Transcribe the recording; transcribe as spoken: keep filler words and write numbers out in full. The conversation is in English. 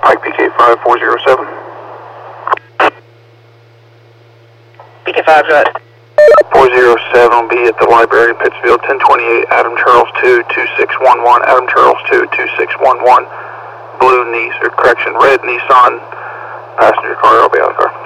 Pike P K five four zero seven. P K five, go ahead. four zero seven will be at the library in Pittsfield, ten twenty-eight, Adam Charles two, two six one one, Adam Charles two, two six one one, blue Nissan, or correction, red Nissan passenger car, I'll be out of the car.